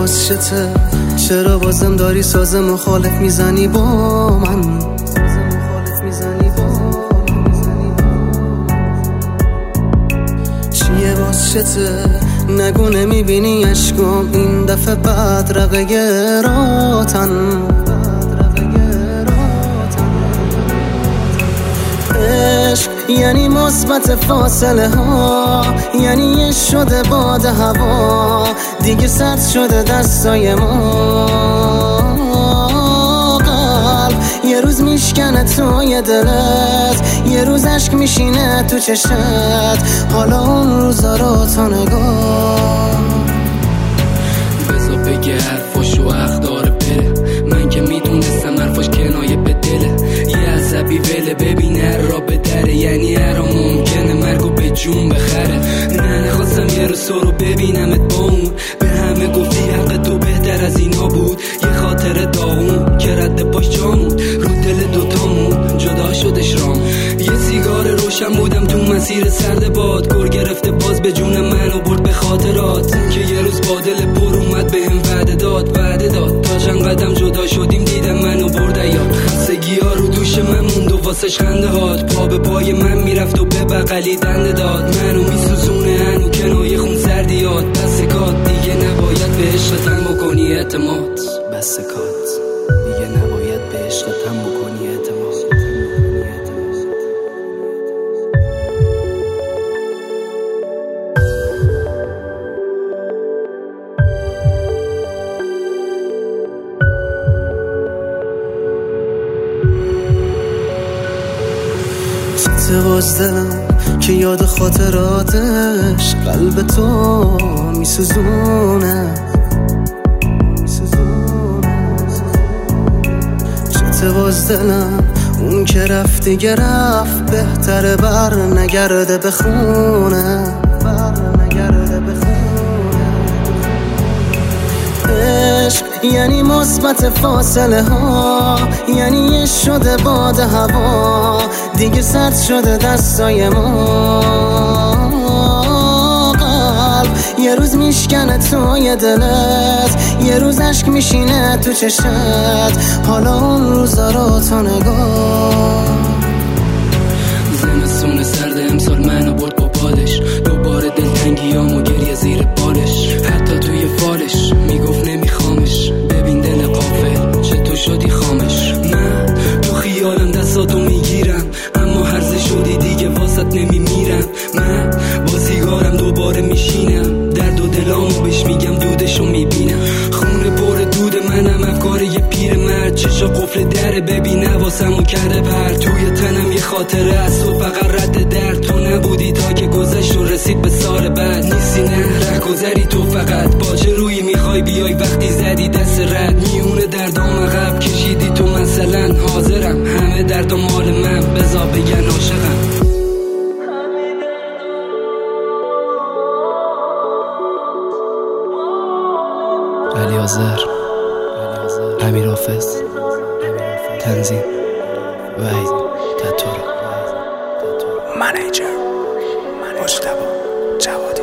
واسطه چرا بازم داری ساز مخالف میزنی با من؟ چیه واسطه نگو نمیبینی عشقام این دفعه بدرقه راتن؟ عشق یعنی مثبت فاصله ها، یعنی شده باد هوا دیگه سرد شده دستای ما. قلب یه روز میشکنه توی دلت، یه روز عشق میشینه تو چشت، حالا اون روزا رو تا نگاه. بذار بگه حرفاشو حق داره بره، من که میدونستم حرفاش کنایه به دله. یه عصبی وله ببینه را به دره، یعنی هر ممکنه مرگو به جون بخره. نه نخواستم یه روز رو ببینمت با اون، به همه گفتی حق تو بهتر از اینا بود. یه خاطر داغون که رد پاش جامون رو دل دوتامون جدا شدش رام. یه سیگار روشن بودم تو مسیر سرد باد، گر گرفته باز به جون منو برد به خاطرات که یه روز با دل پر اومد بهم وعده داد تا چند قدم جدا شدیم دیدم منو برده یاد. خستگی ها رو دوش من موند و واسش خنده هات، پا به پای من میرفت و به بغلی دنده داد. منو میسوزونه هنو کنایه خون سردیات، بس کات دیگه نباید به عشقتم بکنی اعتماد. بس کات دیگه نباید به عشقتم بکنی اعتماد. باز دلم که یاد خاطراتش قلب تو میسوزونه. چته باز دلم اون که رفت دیگه رفت، بهتره بر نگرده بخونه. عشق یعنی مثبت فاصله ها، یعنی شده باد هوا دیگه سرد شده دستای ما. قلب یه روز میشکنه توی دلت، یه روز عشق میشینه تو چشت، حالا اون روزا رو تا نگاه. زمستون سرد امسال منو برد با بادش، دوباره دلتنگیام و گریه زیر بالش. حتی توی فالش میگفت نمیخوامش، ببین دل غافل چطور شدی خامش. من تو خیالم دستاتو میگیرم، اما هرزه شدی دیگه واسط نمیمیرم. من با سیگارم دوباره میشینم، درد و دلامو بهش میگم دودشو میبینم. خونه پر دود منم، افکار یه پیر مرد، چشا قفل دره ببین حواسمو کرده پر. توی تنم یه خاطره از تو فقط رد درد، تو نبودی تا که گذشت و رسید به سال بعد. نیستی نه ره گذری تو فقط، با چه روی میخوای بیای وقتی زدی دست رد. میونه دردام عقب کشیدی تو مثلا، حاضرم همه درد و مال من، بزا بگن عاشقم. علی آذر، امیر حافظ، تنظیم وحید تطور، منیجر مجتبی جواد.